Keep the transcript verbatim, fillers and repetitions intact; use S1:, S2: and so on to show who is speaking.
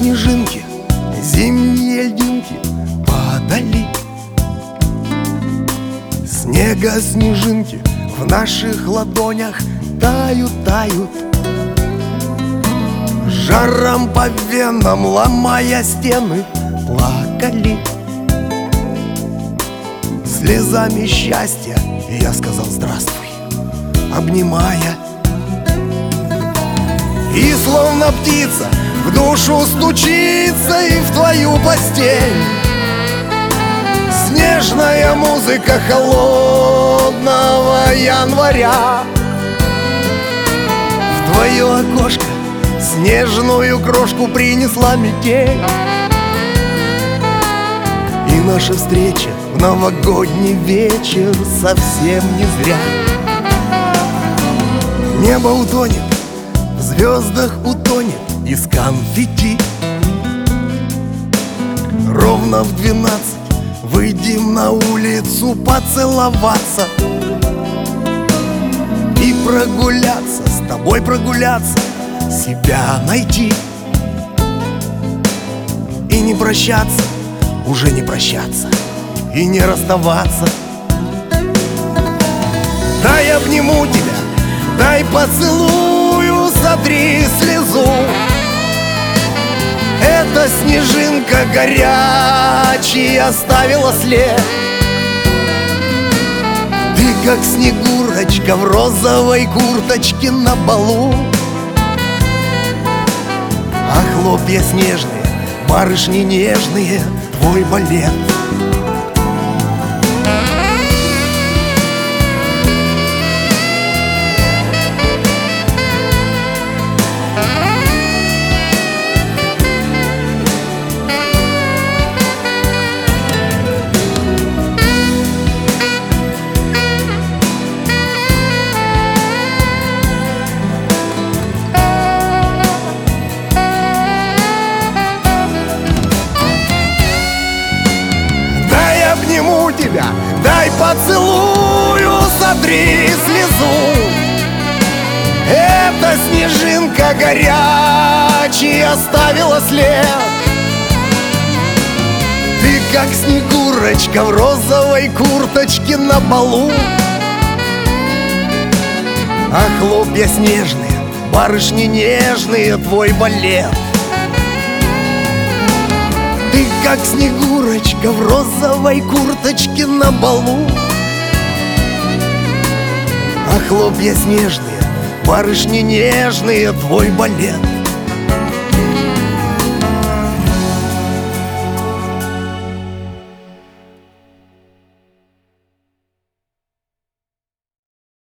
S1: снежинки, зимние льдинки падали. Снега снежинки в наших ладонях тают, тают, жаром по венам ломая стены плакали. Слезами счастья я сказал здравствуй, обнимая. И словно птица в душу стучится и в твою постель снежная музыка холодного января. В твое окошко снежную крошку принесла метель, и наша встреча в новогодний вечер совсем не зря. Небо утонет, в звездах утонет из конфетти. Ровно в двенадцать выйдем на улицу поцеловаться и прогуляться, с тобой прогуляться, себя найти. И не прощаться, уже не прощаться, и не расставаться. Дай обниму тебя, дай поцелую, сотри слезу. Эта снежинка горячая оставила след. Ты как снегурочка в розовой курточке на балу, а хлопья снежные, барышни нежные, твой балет. Обниму тебя, дай поцелую, сотри слезу. Эта снежинка горячая оставила след. Ты как снегурочка в розовой курточке на балу, а хлопья снежные, барышни нежные, твой балет. Ты как снегурочка в розовой курточке на балу, а хлопья снежные, барышни нежные, твой балет.